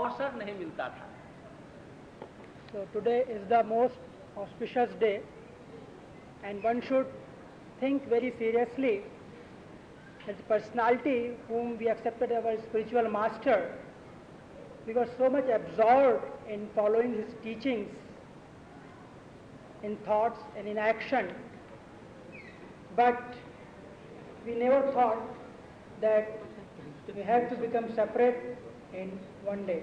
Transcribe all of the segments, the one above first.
अवसर नहीं मिलता था। So today is the most auspicious day, and one should think very seriously that the personality whom we accepted as our spiritual master, we were so much absorbed in following his teachings, in thoughts and in action, but we never thought that we have to become separate in one day.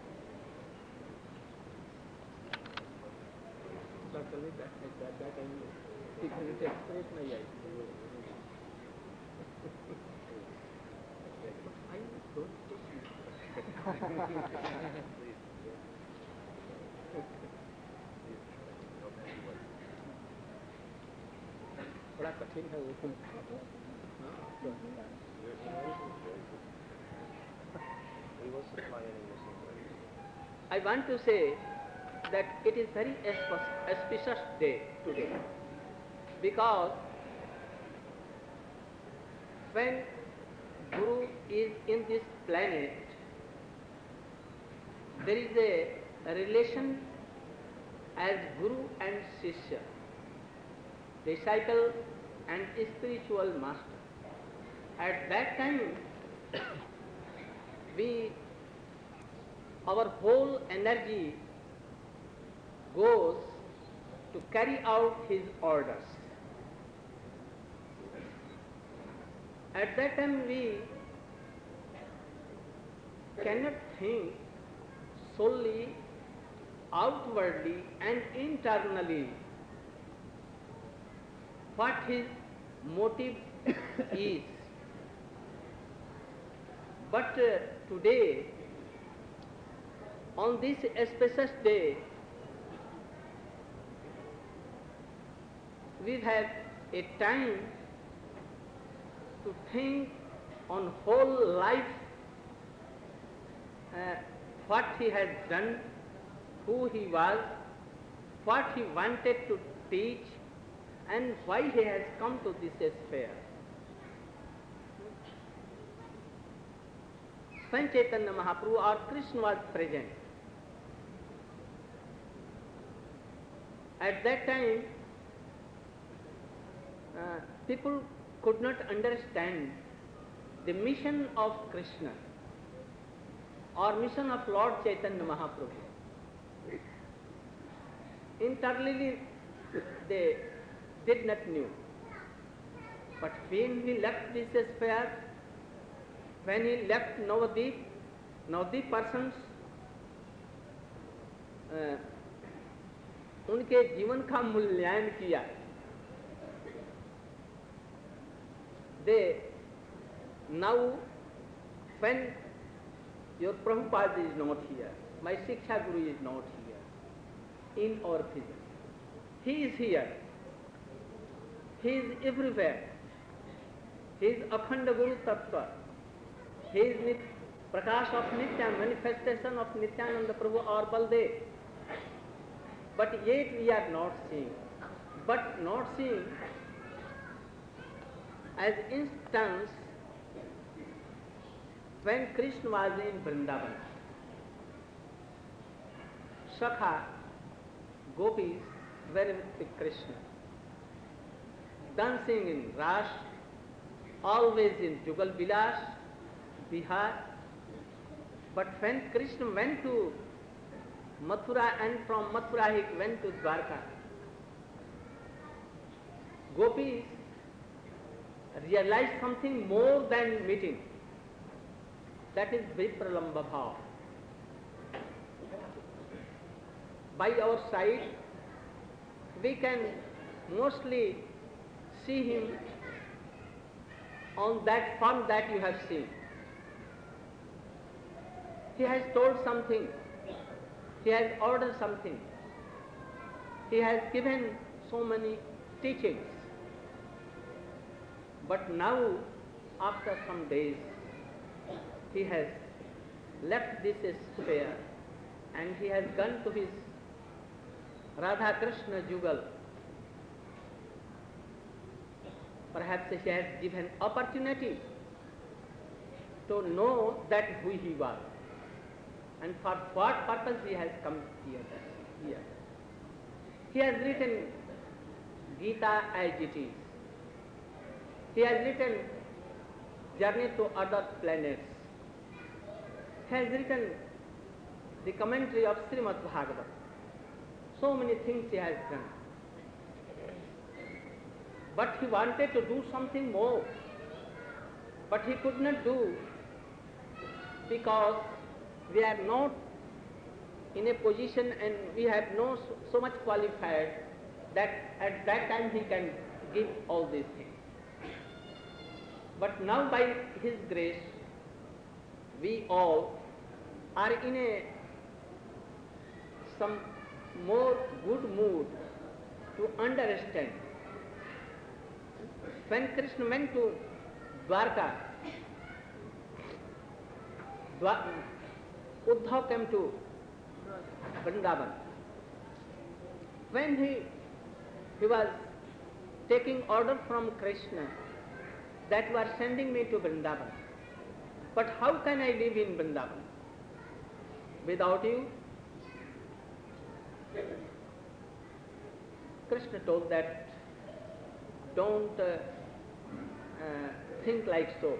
थोड़ा कठिन है वो। I want to say that it is very auspicious day today, because when Guru is in this planet, there is a relation as Guru and Shishya, disciple and spiritual master. At that time, our whole energy goes to carry out his orders. At that time we cannot think solely outwardly and internally what his motive is. But today, on this auspicious day, we have a time to think on whole life, what he has done, who he was, what he wanted to teach, and why he has come to this sphere. When Chaitanya Mahaprabhu or Krishna was present, at that time people could not understand the mission of Krishna or mission of Lord Chaitanya Mahaprabhu. Internally they did not know. But when he left this sphere, when he left Navadip persons, उनके जीवन का मूल्यांकन किया. They now, when your Prabhupada is not here, my Shiksha Guru is not here in our presence, he is here, he is everywhere, he is Akhanda Guru Tattva, he is Prakash of Nitya, manifestation of Nityananda Prabhu or Baldev. But yet we are not seeing. But not seeing as instance when Krishna was in Vrindavan. Sakha, gopis were with Krishna, dancing in Ras, always in Jugal Vilas, Bihar. But when Krishna went to Mathura and from Mathura he went to Dwarka, gopis realized something more than meeting. That is Vipralamba Bhav. By our side, we can mostly see him on that form that you have seen. He has told something, he has ordered something, he has given so many teachings. But now, after some days, he has left this sphere and he has gone to his Radha Krishna Jugal. Perhaps he has given opportunity to know that who he was. and for what purpose he has come here. He has written Gita as it is. He has written Journey to Other Planets. He has written the commentary of Srimad Bhagavatam. So many things he has done. But he wanted to do something more. But he could not do because we are not in a position and we have not so much qualified that at that time he can give all these things. But now by his grace, we all are in some more good mood to understand. When Krishna went to Dwarka, Uddhav came to Vrindavan. When he was taking order from Krishna that you are sending me to Vrindavan, but how can I live in Vrindavan without you? Krishna told that don't think like so.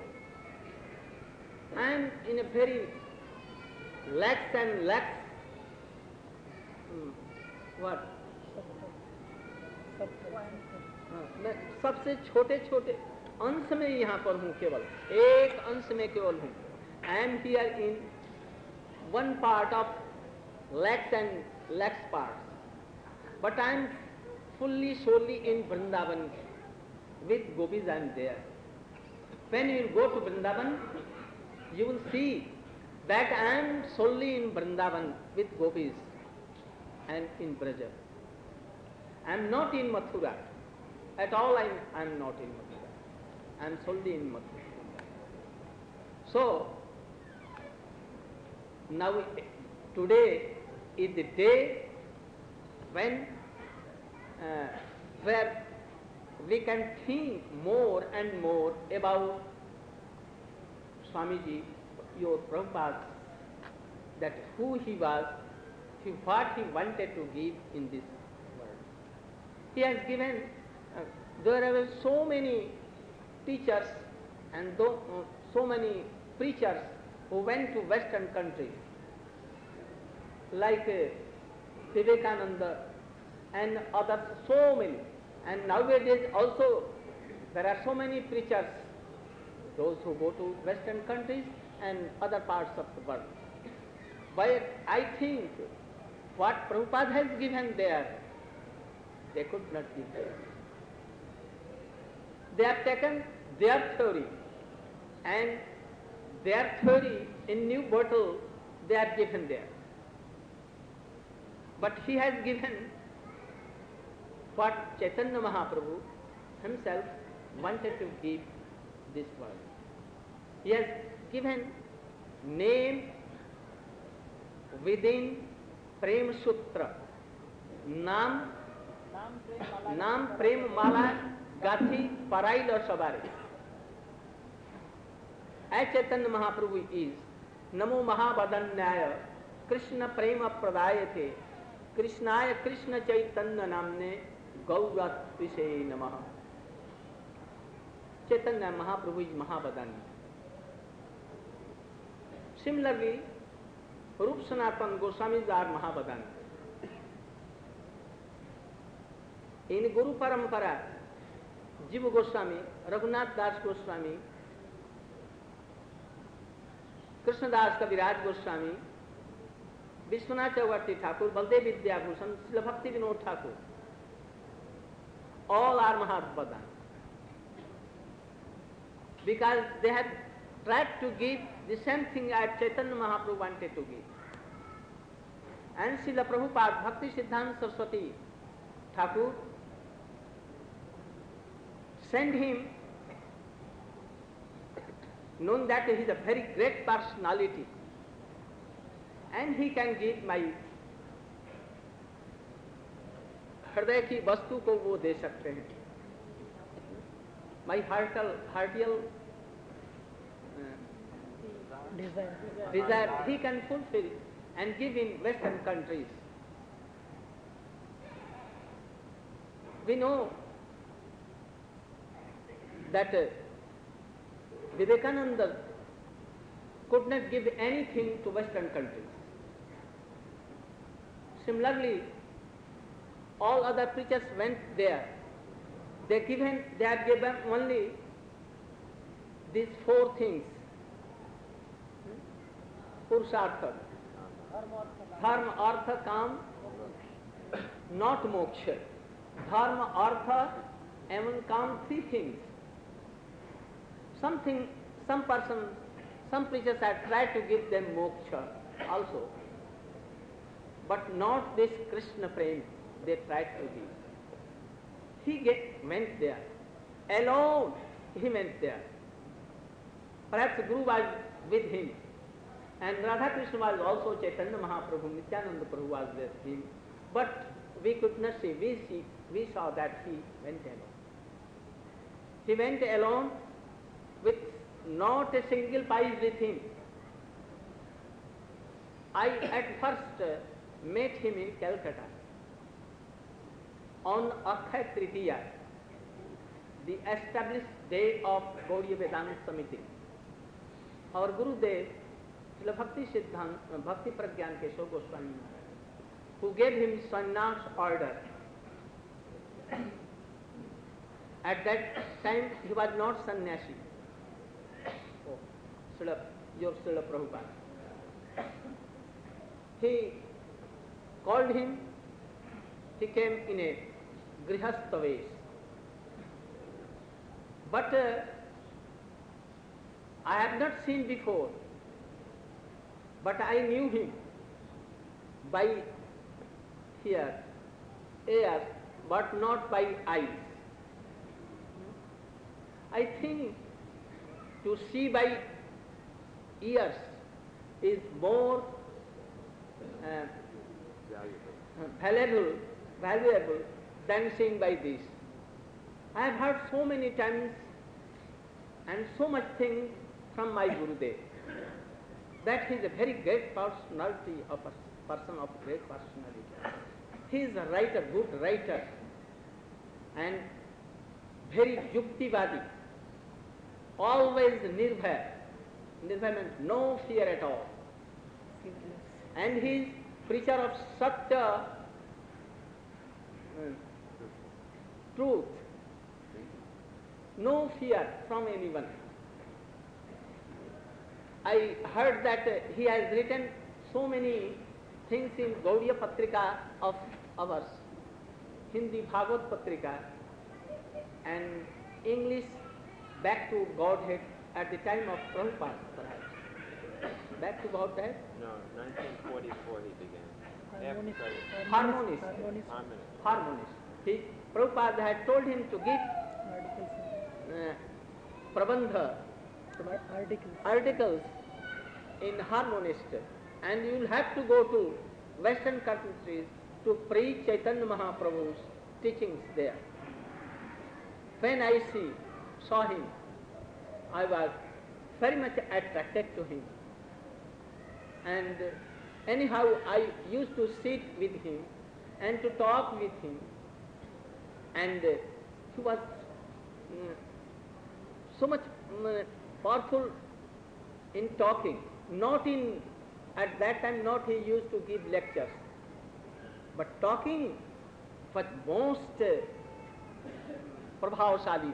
I am in a very lax and lax what? मैं सबसे छोटे छोटे अंश में यहाँ पर हूँ, केवल एक अंश में केवल हूँ. I am here in one part of lax and lax parts, but I am fully solely in Vrindavan with gopis. I am there. When you go to Vrindavan, you will see that I am solely in Vrindavan with gopis and in Braja. I am not in Mathura. At all I am not in Mathura. I am solely in Mathura. So, now today is the day when where we can think more and more about Swamiji, your Prabhupada, that who he was, what he wanted to give in this world. He has given, there are so many teachers and so many preachers who went to Western countries, like Vivekananda and others, so many. And nowadays also there are so many preachers, those who go to Western countries and other parts of the world. But I think what Prabhupada has given there, they could not give there. They have taken their theory, and their theory in new bottle they are given there. But he has given what Chaitanya Mahaprabhu himself wanted to give this world. He has given name within Prem Sutra, Naam Prem Mala Gathi Paraila Sabare. As Chaitanya Mahaprabhu is Namo Mahabadanyaya Krishna Prema Pradayate Krishnaya Krishna Chaitanya Namne Gauratvishe Namaha. Chaitanya Mahaprabhu is Mahabadanya. Similarly, Rup Sanatana Goswamis are Mahabadanya. In Guru Parampara, Jiva Goswami, Raghunath Das Goswami, Krishnadas Kaviraj Goswami, Vishwanath Chakravarti Thakur, Baldev Vidyabhushan, Srila Bhakti Vinod Thakur, all are Mahabadanya. Because they have tried to give the same thing as Chaitanya Mahaprabhu wanted to give. And Srila Prabhupada, Bhakti Siddhanta Saraswati Thakur, sent him, knowing that he is a very great personality, and he can give my हृदय की वस्तु को वो दे सकते हैं. My heartial desire, he can fulfill and give in Western countries. We know that Vivekananda could not give anything to Western countries. Similarly, all other preachers went there. They have given only these four things: Purushartha, Dharma, Artha, Kam, not Moksha. Dharma, Artha, and Kam, three things. Some preachers have tried to give them moksha also, but not this Krishna prem they tried to give. He went there. Alone he went there. Perhaps Guru was with him, and Radha Krishna was also Chaitanya Mahaprabhu, Nityananda Prabhu was with him, but we could not see. We saw that he went alone. He went alone with not a single pice with him. I at first met him in Calcutta on Akshaya Tritiya, the established day of Gaudiya Vedanta Samiti. Our Gurudev, Srila Bhakti Siddhanta, Bhakti Pragyan Keshav Goswami, who gave him sannyas order. At that time he was not sannyasi. Your Srila Prabhupada. He called him, he came in a grihastha vesh. But I have not seen before, but I knew him by ears, but not by eyes. I think to see by ears is more valuable than seeing by this. I have heard so many times and so much things from my Gurudev that he is a very great personality, of a person of great personality. He is a writer, good writer, and very yuktivadi, always nirbhaya. Nirbhaya means no fear at all. And he is preacher of Satya, truth, no fear from anyone. I heard that he has written so many things in Gaudiya Patrika of ours, Hindi Bhagavad Patrika, and English Back to Godhead at the time of Prabhupada, perhaps. Back to Godhead? No, 1944 he began. Harmonist. Harmonist. Prabhupada had told him to give prabandha, articles in Harmonist, and you will have to go to Western countries to preach Chaitanya Mahaprabhu's teachings there. When I saw him, I was very much attracted to him. And anyhow, I used to sit with him and to talk with him. And he was so much powerful in talking. At that time, not he used to give lectures, but talking was most prabhavashali,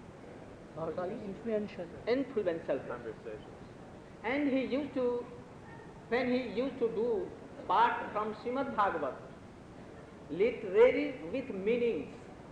influential Conversations. And he used to, when he used to do part from Srimad Bhagavat, literary with meanings,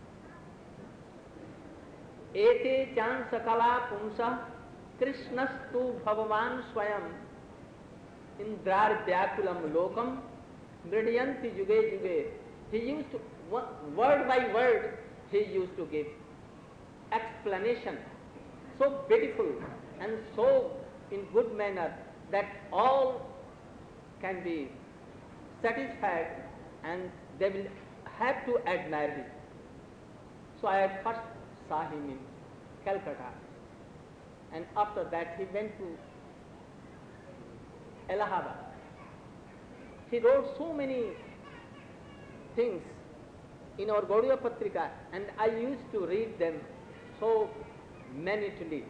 ete chan sakala pumsa krishnastu bhagavan swayam indrar vyakulam lokam mridyanti yuge yuge. He used to, word by word, he used to give explanation, so beautiful and so in good manner that all can be satisfied and they will have to admire him. So I first saw him in Calcutta, and after that he went to Allahabad. he wrote so many things in our Gaudiya Patrika, and I used to read them so minutely.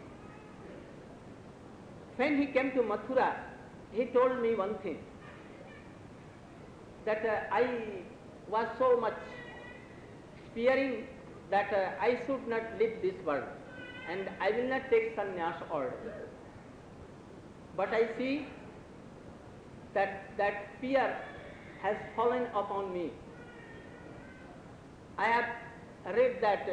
When he came to Mathura, he told me one thing, that I was so much fearing that I should not leave this world, and I will not take sannyas order. But I see that fear has fallen upon me. I have read that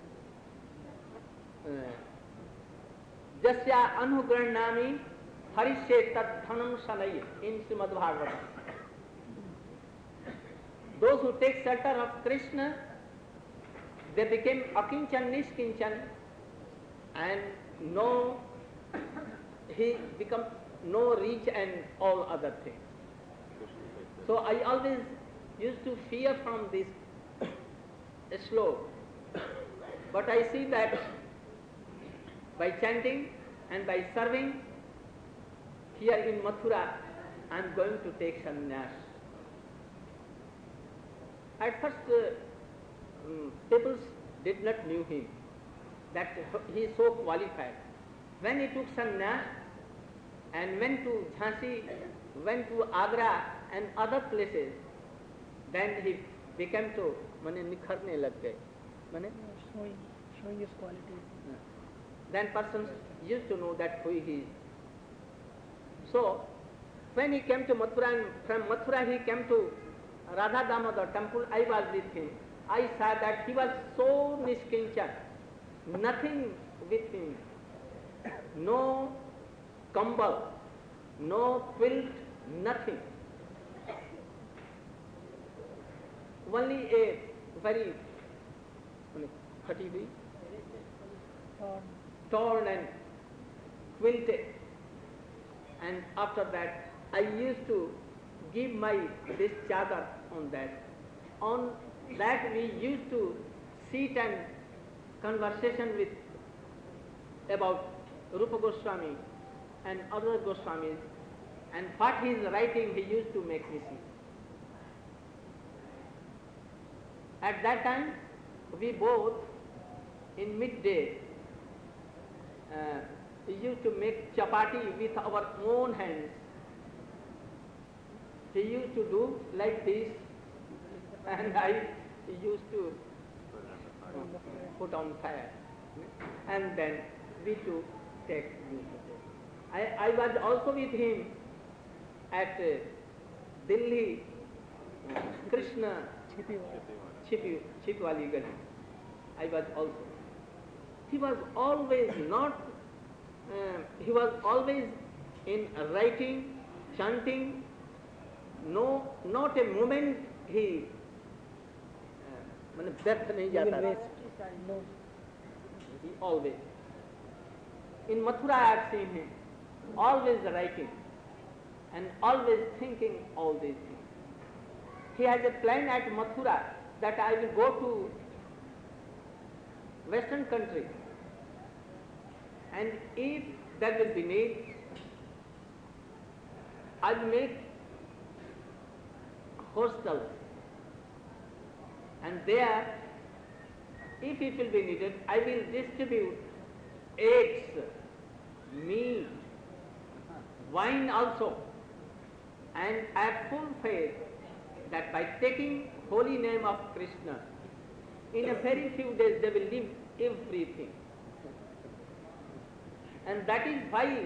Jasya Anugrannami Harishe Tat Dhanam Sanai in Srimad Bhagavatam. Those who take shelter of Krishna, they became akinchan nishkinchan, and he become no reach and all other things. So I always used to fear from this slok, but I see that by chanting and by serving here in Mathura, I am going to take sannyas. At first, people did not knew him, that he is so qualified. When he took sannyas and went to Jhansi, went to Agra and other places, then he became to mane nikharne lag gaye. Mane showing his qualities. Then persons used to know that who he is. So when he came to Mathura, and from Mathura he came to Radha Damodar temple, I was with him. I saw that he was so nishkinchan, nothing with him, no kambal, no quilt, nothing. Only a very torn and quilted. And after that, I used to give this chadar on that. On that we used to sit and conversation with about Rupa Goswami and other Goswamis, and what he is writing he used to make me see. At that time, we both in midday we used to make chapati with our own hands. He used to do like this, and I used to put on fire, and then we two take use of it. I was also with him at Delhi, Krishna Chipwali Gali. I was also. He was always in writing, chanting. No, not a moment he व्यर्थ नहीं जाता. He always. In Mathura I have seen him always writing and always thinking all these things. He has a plan at Mathura that I will go to Western country, and if there will be need, I will make hostels, and there, if it will be needed, I will distribute eggs, meat, wine also, and I have full faith that by taking holy name of Krishna, in a very few days they will leave everything. And that is why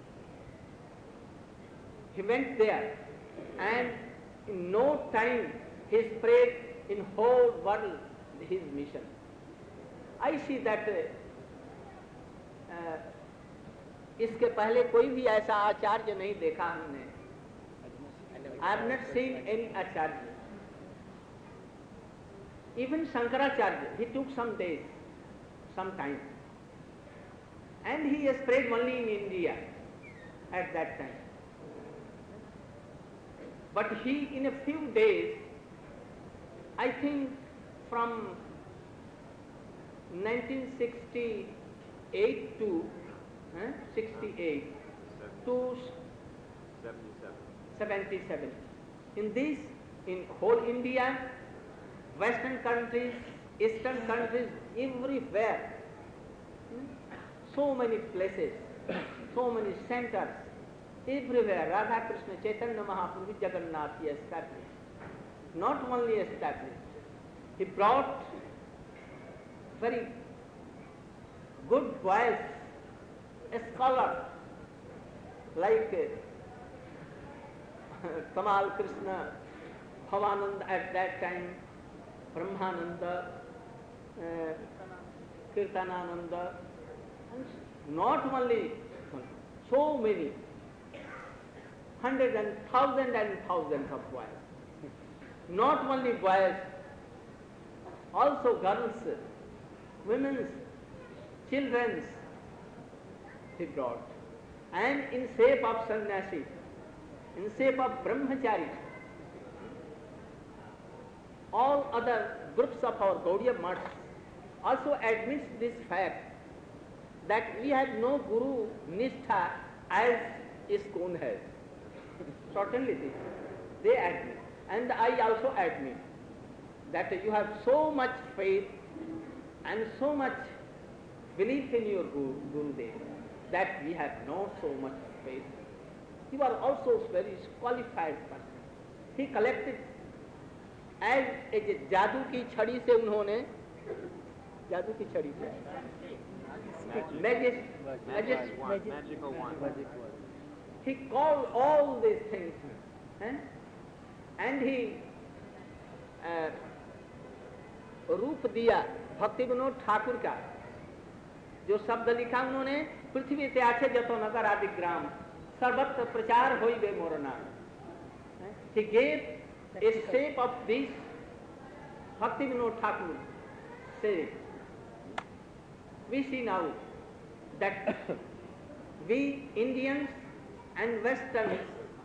he went there, and in no time he spread in whole world his mission. I see that इसके पहले कोई भी ऐसा आचार्य नहीं देखा हमने. I have not seen any acharya. Even Shankaracharya, he took some days, some time, and he spread only in India at that time. But he, in a few days, I think from 1968 to 68 to 77, in whole India, Western countries, Eastern countries, everywhere, so many places, so many centers, everywhere, Radha Krishna Chaitanya Mahaprabhu Jagannath he established. Not only established, he brought very good boys, scholars, like Tamal Krishna, Bhavananda at that time, Brahmananda, Kirtanananda, and not only so many, hundreds and thousands of boys. Not only boys, also girls, women's, children's he brought. And in shape of sannyasi, in shape of brahmachari, all other groups of our Gaudiya Maths also admits this fact that we have no Guru Nishtha as ISKCON has. Certainly they admit. And I also admit that you have so much faith and so much belief in your Gurudev that we have not so much faith. You are also a very qualified person. He collected as a जादू की छड़ी से उन्होंने जादू की छड़ी से magical wand. He called all these things and he रूप दिया भक्ति विनोद ठाकुर का जो शब्द लिखा उन्होंने पृथ्वी ते आछे जतो नगर आदि ग्राम सर्वत्र प्रचार होई बे मोर नाम. He gave a shape of this Bhakti Vinod Thakur saying. We see now that we Indians and Westerns,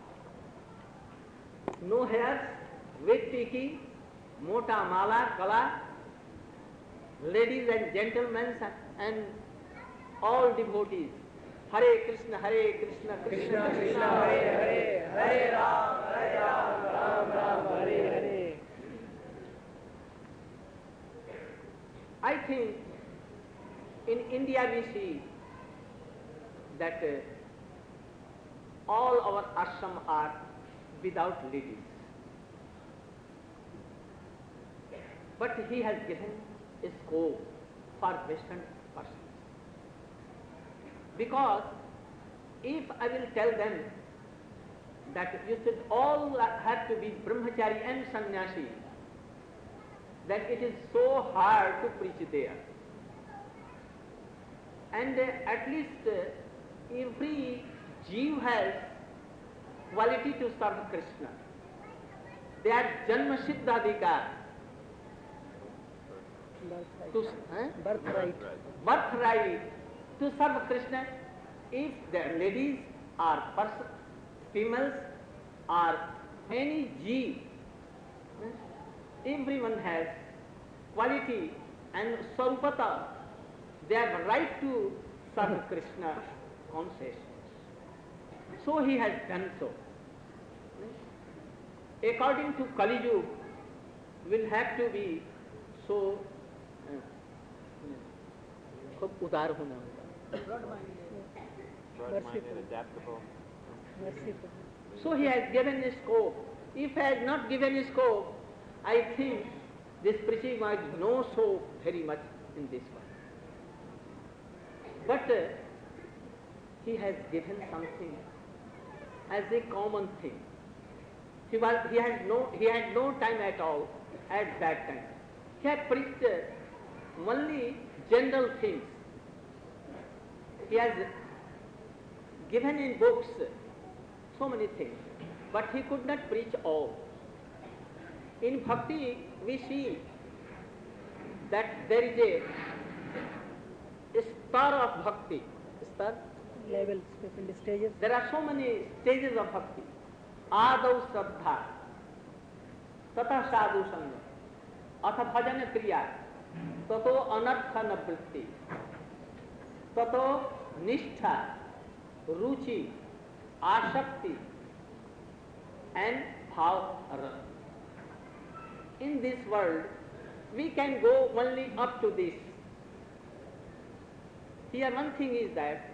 no hairs, with tiki, mota mala, kala, ladies and gentlemen and all devotees. Hare Krishna, Krishna Krishna, Hare Hare, Hare Ram, Ram Ram, Hare Hare. I think in India we see that all our ashram are without ladies. But he has given a scope for Western persons. Because if I will tell them that you should all have to be brahmachari and sannyasi, then it is so hard to preach there. And at least every Jeev has quality to serve Krishna. They are Janma Siddhadikar. Birthright to serve Krishna. If the ladies or females or any Jeev, everyone has quality and Sarupata. They have right to serve Krishna consciousness. So he has done so. According to Kali Yuga, will have to be so उदार होना होगा. Broad-minded, adaptable. So he has given a scope. If he has not given a scope, I think this preaching was not so very much in this one. But he has given something as a common thing. He had no time at all at that time. He had preached only general things. He has given in books so many things, but he could not preach all. In Bhakti, we see that there is a star of Bhakti. Star? Levels, different stages. There are so many stages of Bhakti. Adau Shraddha, Tata Sadhu Sangha, Atha Bhajana Kriya, Tato Anartha Navritti, Tato Nishtha, Ruchi, Ashakti, and bhav rasa. In this world, we can go only up to this. Here one thing is that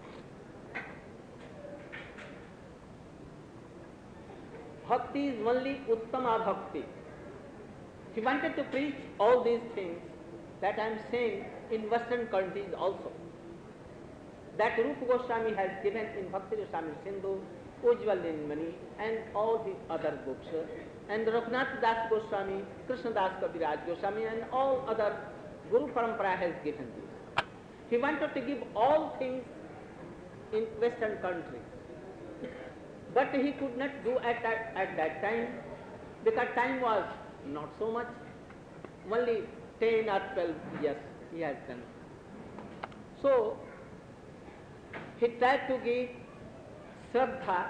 bhakti is only uttama bhakti. He wanted to preach all these things that I am saying in Western countries also. That Rupa Goswami has given in Bhakti Rasamrita Sindhu, Ujjwal Nilmani and all the other books. And Raghunath Das Goswami, Krishna Das Kaviraj Goswami and all other Guru Parampara has given this. He wanted to give all things in Western countries. But he could not do at that time because time was not so much. Only 10 or 12 years he has done. So, he tried to give Shraddha,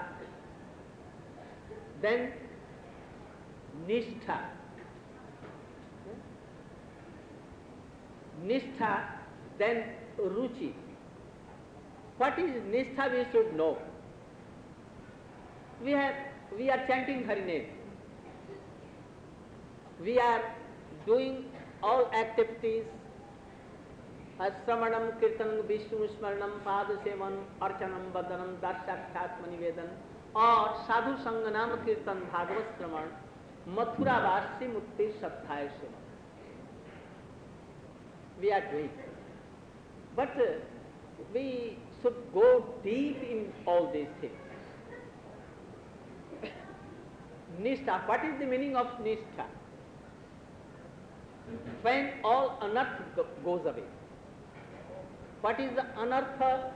then Nishtha. Nishtha, then Ruchi. What is Nishtha we should know. We are chanting Hariname. We are doing all activities, Sravanam, Kirtanam, Vishnu Smaranam, Padasevanam, Archanam, Vadanam, Darshakshatma Nivedan, or Sadhu Sanganam Kirtan Bhagavad Sravan, Mathura Vasi Mukti Satthay Sevan. We are doing. But we should go deep in all these things. Nishtha, what is the meaning of Nishtha? When all anartha goes away. What is the anartha?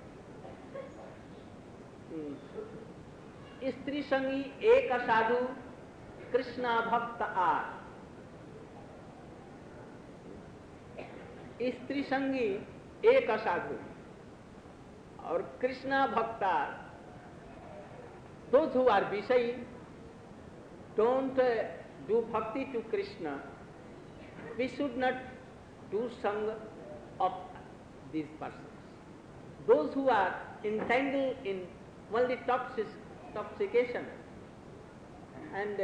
Istri sangi eka sadhu Krishna bhakta ar. Istri sangi eka sadhu or Krishna bhakta, those who are Vishayi don't do bhakti to Krishna. We should not do sanga of these persons. Those who are entangled in only toxication and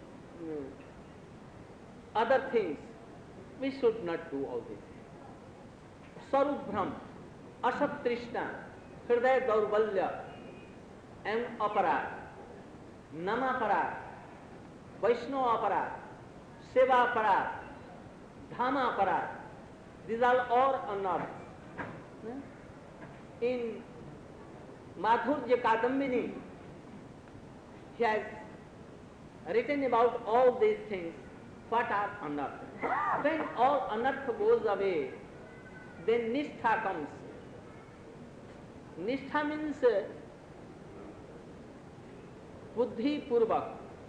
other things, we should not do all this. Sarup Brahm, Asat Trishna, Hriday Daurvalya, M. Aparad, Nama Aparad, Vaishnava Aparad, Seva Aparad, Dhama Aparad, these are all anarthas. In Madhurya Kadambini, he has written about all these things, what are anarthas. When all anartha goes away, then Nishtha comes. Nishtha means बुद्धि पूर्वक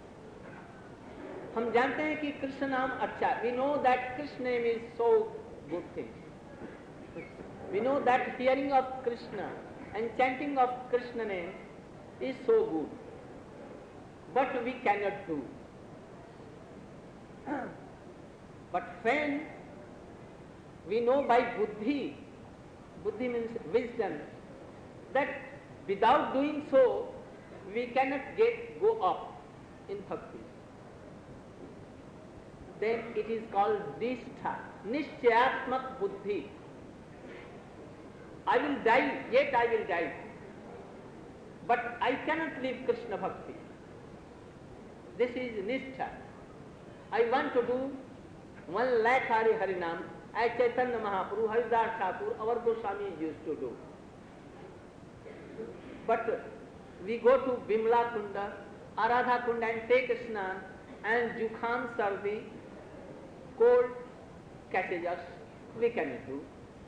हम जानते हैं कि कृष्ण नाम अच्छा. We know that Krishna name is so good thing. We know that hearing of Krishna and chanting of Krishna name is so good, but we cannot do. But when we know by buddhi, buddhi means wisdom, that without doing so we cannot go up in bhakti, then it is called nishtha, nishchayatmak buddhi. I will die, yet I will die, but I cannot leave Krishna bhakti. This is nishtha. I want to do 1 lakh Harinam as Chaitanya Mahaprabhu, Haridas Thakur, our Goswami used to do. But we go to Bimla Kunda, Aradha Kunda and take snan and Jukham Sardi, cold catches us, we cannot do.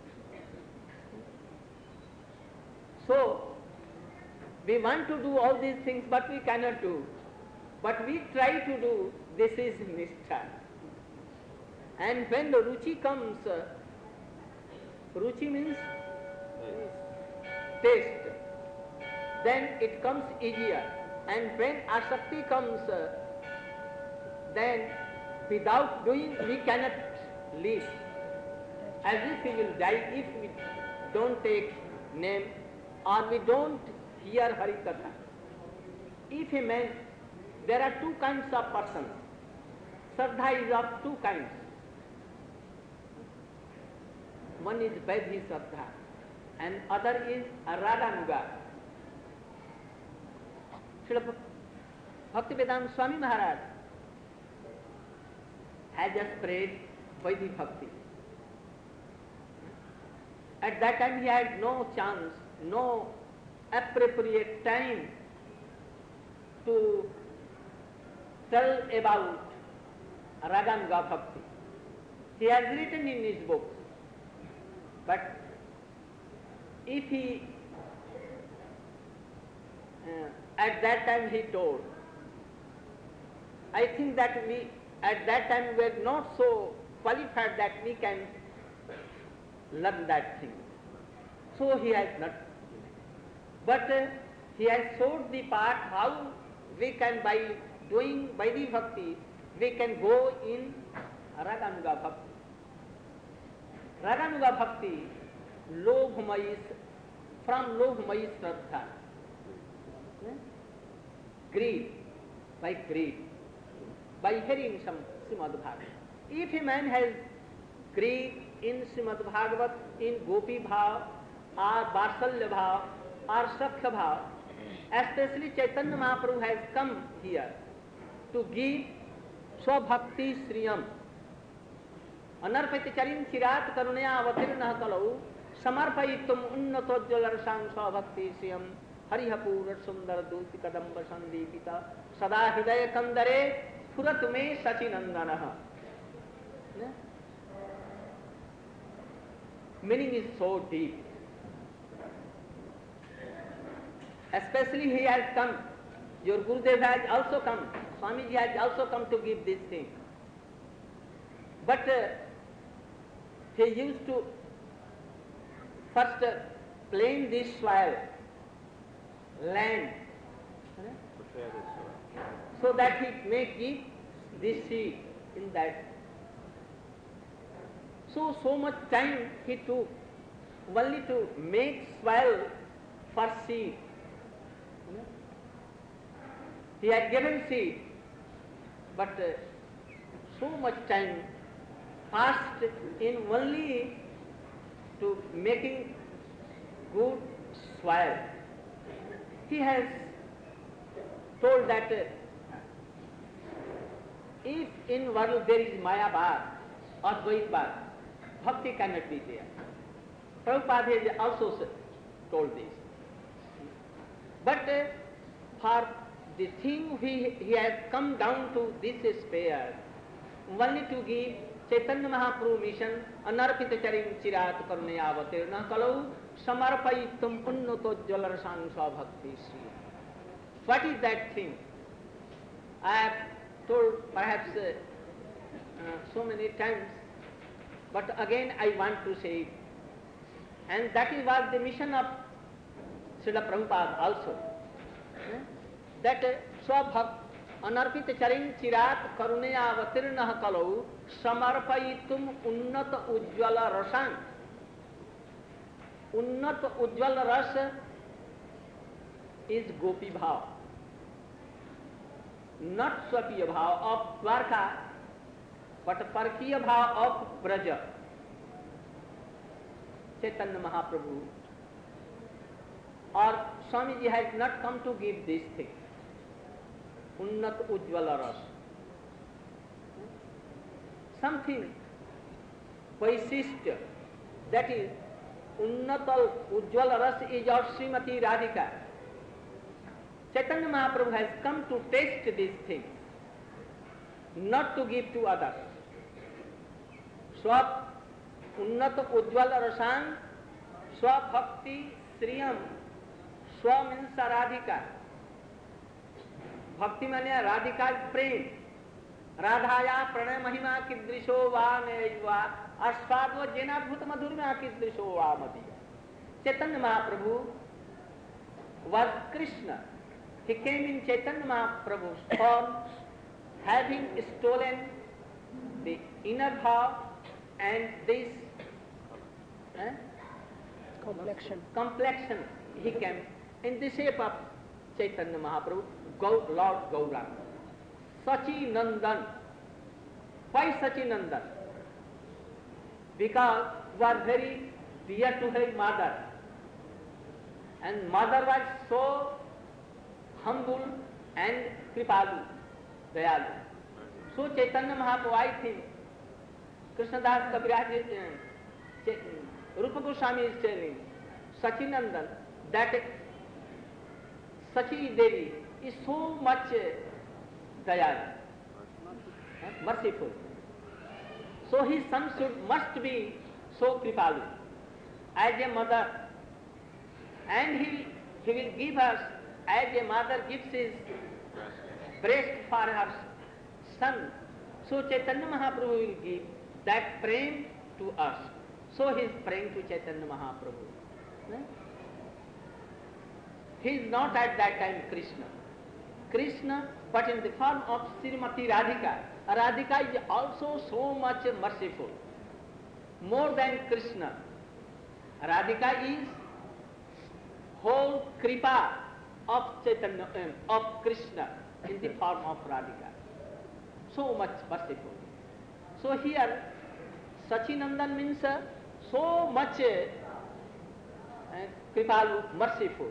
So, we want to do all these things but we cannot do. But we try to do, this is nishtha. And when the ruchi comes, ruchi means taste, then it comes easier. And when asakti comes, then without doing we cannot live. As if we will die if we don't take name or we don't hear Hari Katha. If a man there are two kinds of persons. Shraddha is of two kinds. One is Vaidhi Shraddha and other is Raganuga. Srila Bhaktivedanta Swami Maharaj has spread Vaidhi Bhakti. At that time he had no chance, no appropriate time to tell about Raganuga Bhakti. He has written in his books, but if he at that time he told, I think that we at that time were not so qualified that we can learn that thing. So he has not. But he has showed the path how we can, by doing Vaidhi Bhakti, we can go in Raganuga Bhakti. Raganuga Bhakti, Lobhmayi, from Lobhmayi Shraddha. Greed, by hearing some Srimad Bhagavad. If a man has greed in Srimad Bhagavat, in Gopi Bhav, or Varsalya Bhav, or Sakhya Bhav, especially Chaitanya Mahaprabhu has come here to give Swabhakti Sriyam. Anarpati Charin Chirat Karunaya Avatirna Kalau, Samarpayitum Unnatojjalarsang Swabhakti Sriyam, Harihapurat Sundar Duti Kadamba Sandipita, Sada Hidaya Kandare, Puratume Sachinandanaha. Meaning is so deep. Especially he has come, your Gurudev has also come, Swamiji has also come to give this thing. But he used to first plane this soil, land, so that he may give this seed in that. So much time he took only to make soil for seed. He had given seed, but so much time passed in only to making good soil. He has told that if in world there is Maya Bhad or Dvait Bhad, Bhakti cannot be there. Prabhupada has also told this. But for the thing he has come down to this sphere, only to give Chaitanya Mahaprabhu mission, Anarpita Charin Chirat Karunaya Avatirna Kalau, Samarpayitum Unnatojjalarsang Swabhakti Sri. What is that thing? I have told perhaps so many times, but again I want to say it. And that was the mission of Srila Prabhupada also. That Swabhakt Anarpita Charin Chirat Karunaya Avatirna Kalau Samarpayitum Unnata Ujjvala Rasan. Unnata Ujjvala Rasa is Gopi Bhav, not Swapiya Bhav of Dwarka, but Parkiya Bhav of Braja. Chaitanya Mahaprabhu or Swamiji has not come to give this thing. Unnat Ujjvala Ras. Something Vaisishtya, that is Unnata Ujjvala Ras is of Srimati Radhika. Chaitanya Mahaprabhu has come to taste this thing, not to give to others. Swab Unnata Ujjvala Rasan, Swabhakti Sriyam, Swam Radhika. Bhakti mania Radhika prem. Radhaya pranay mahima kidrisho va neyva aspadva jenadbhuta madhurma kidrisho va madiya. Chaitanya Mahaprabhu was Krishna. He came in Chaitanya Mahaprabhu's form, having stolen the inner bhav and this complexion. He came in the shape of Chaitanya Mahaprabhu, Lord Gauranga. Sachi Nandan. Why Sachi Nandan? Because was very dear to her mother, and mother was so humble and kripalu, dayalu. So Chaitanya Mahaprabhu, I think, Krishnadas Kaviraj, Rupa Goswami is telling Sachinandan that Sachi Devi is so much dayalu, merciful. So his son must be so kripalu as a mother, and he will give us as a mother gives his breast for her son. So Chaitanya Mahaprabhu will give that prem to us. So he is praying to Chaitanya Mahaprabhu. He is not at that time Krishna, but in the form of Srimati Radhika. Radhika is also so much merciful, more than Krishna. Radhika is whole kripa of Chaitanya, of Krishna in the form of Radhika. So much merciful. So here Sachinandan means so much kripalu, merciful.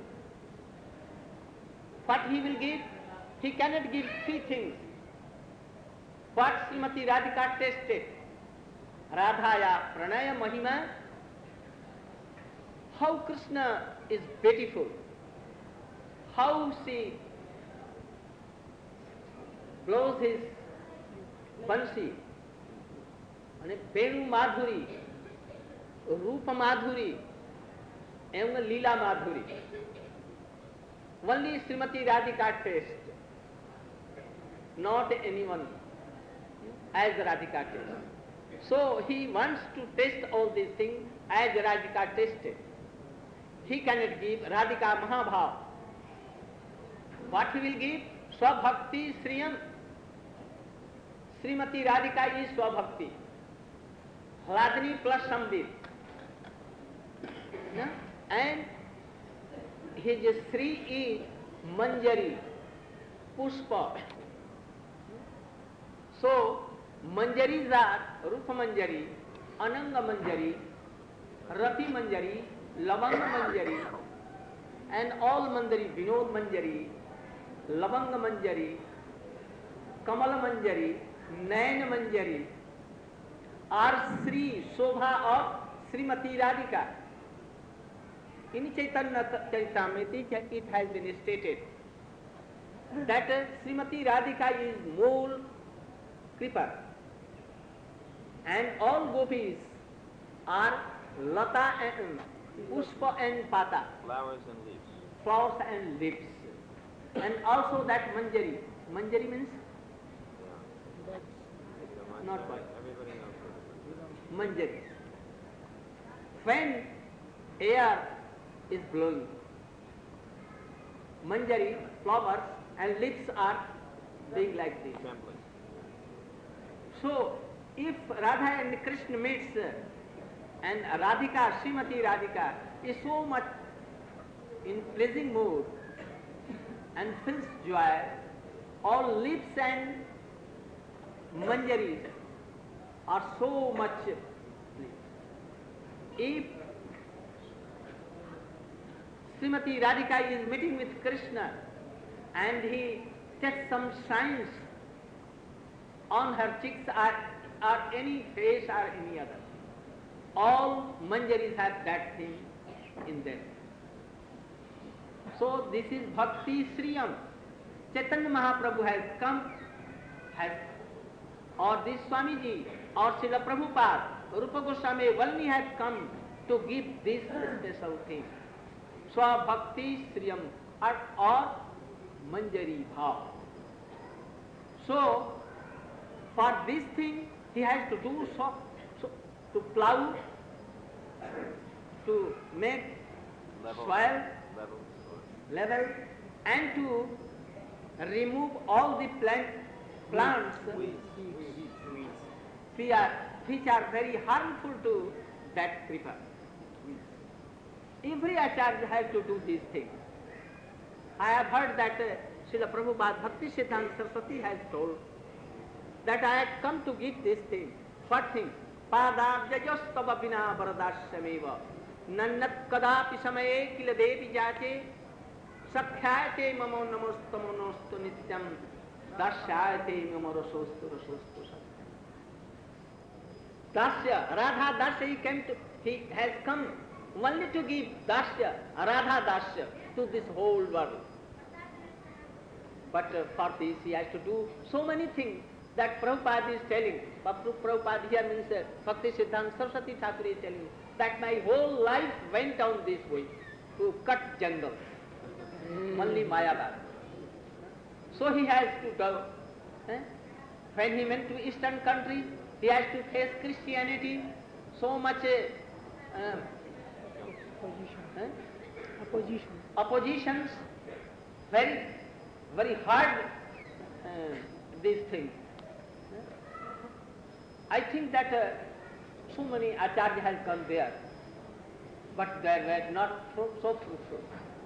What he will give? He cannot give three things. What Srimati Radhika tasted, Radhaya Pranaya Mahima, how Krishna is beautiful, how she blows his bansi, Venu Madhuri, Rupa Madhuri, and Leela Madhuri. Only Srimati Radhika taste, not anyone as Radhika tastes. So he wants to taste all these things as Radhika tasted. He cannot give Radhika Mahabhav. What he will give? Swabhakti Sriyam. Srimati Radhika is Swabhakti. Hladni plus Sambit. And his Sri is Manjari, Pushpa. So Manjaris are Rupa Manjari, Ananga Manjari, Rati Manjari, Lavanga Manjari, and all Manjari, Vinod Manjari, Lavanga Manjari, Kamala Manjari, Nayan Manjari are Sri Shobha of Srimati Radhika. In Chaitanya Charitamrita it has been stated that Srimati Radhika is Mool Kripa, and all gopis are Lata and Pushpa and Pata, flowers and leaves. Flowers and leaves. And also that Manjari. Manjari means? Not quite. Everybody knows what Manjari. When air is blowing, Manjari, flowers and leaves are being like this. Trembling. So, if Radha and Krishna meets and Radhika, Srimati Radhika is so much in pleasing mood and feels joy, all lips and manjaris are so much pleased. If Srimati Radhika is meeting with Krishna and he takes some signs on her cheeks or any face or any other, all manjaris have that thing in them. So this is Bhakti Sriyam. Chaitanya Mahaprabhu has come, or this Swamiji, or Srila Prabhupada, Rupa Goswami Valmi has come to give this special thing. Swa Bhakti Sriyam or Manjari Bhav. So, for this thing he has to do so to plow, to make soil level, and to remove all the plants which are very harmful to that kripa. Every acharya has to do these things. I have heard that Srila Prabhupada Bhakti Siddhanta Saraswati has told that I had come to give this thing. What thing? Padabjajastava vina varadashyameva nannat kadapi samaye kila devi jate sakhyate mamo namostamonostu nityam dasyate mamo rasostu satyam. Dasya, Radha Dasya, he has come only to give Dasya, Radha Dasya to this whole world. But for this he has to do so many things that Prabhupada is telling. Prabhupada here means Bhakti Siddhanta Saraswati Thakur is telling that my whole life went down this way to cut jungle, only Mayavad. So he has to go. When he went to Eastern country, he has to face Christianity, so much oppositions, very, very hard these things. I think that so many Acharya has gone there, but they were not so fruitful.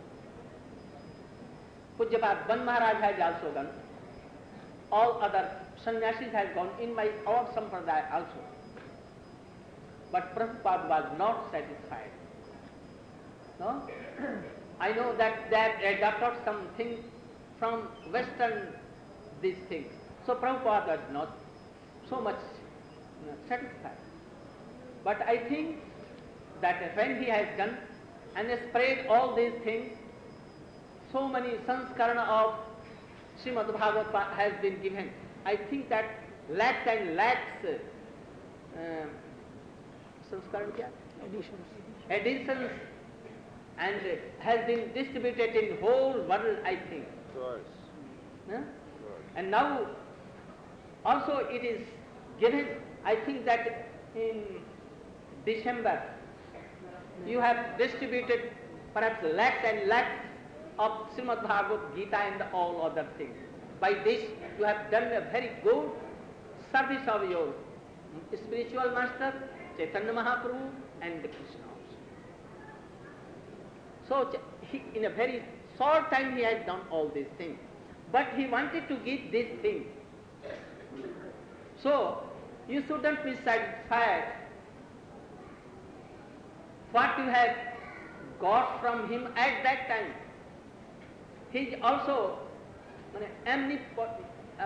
Pujyapat Ban Maharaj has also gone. All other sannyasis have gone in my own sampradaya also. But Prabhupada was not satisfied. No? I know that they have adopted something from Western these things. So Prabhupada was not so much satisfied. But I think that when he has done and spread all these things, so many sanskarana of Srimad Bhagavatam has been given. I think that lakhs and lakhs additions and has been distributed in whole world, I think. Of course. Huh? And now also it is given, I think that in December you have distributed perhaps lakhs and lakhs of Srimad Bhagavad Gita and all other things. By this you have done a very good service of your spiritual master, Chaitanya Mahaprabhu and Krishna also. So in a very short time he has done all these things. But he wanted to give this thing. So you shouldn't be satisfied what you have got from him at that time. He is also omnipotent.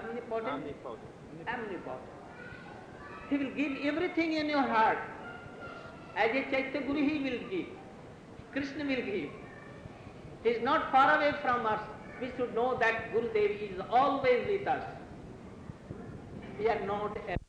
He will give everything in your heart. As a Chaitya Guru he will give. Krishna will give. He is not far away from us. We should know that Gurudev is always with us. We are not